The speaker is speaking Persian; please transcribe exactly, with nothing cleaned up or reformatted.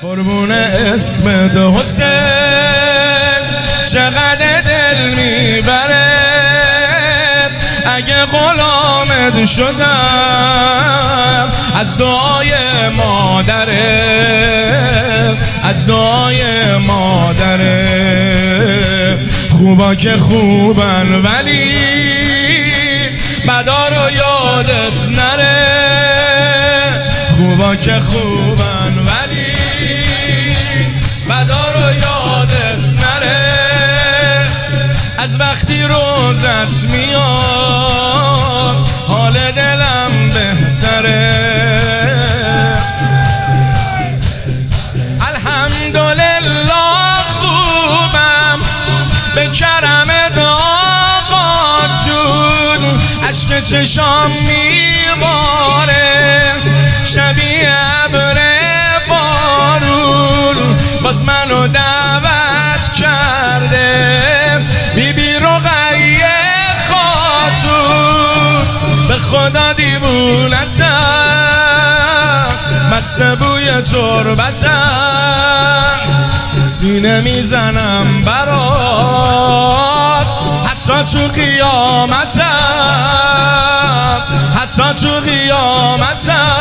قربون اسمت حسین چقدر دل میبره اگه غلامت شدم از دعای مادره از دعای مادره خوبا که خوبن ولی بدا رو یادت نره خوبا که خوبن ولی بدا رو یادت نره از وقتی روزت میاد حال دلم بهتره الحمدلله خوبم به کرمت آقا جون عشق چشام میباره شبیه ابر بارون باز منو دعوت کرده بی بی رقیه خاتون به خدا دیوونتم مست بوی تربتم سینه میزنم برات حتی تو قیامتم حتی تو قیامتم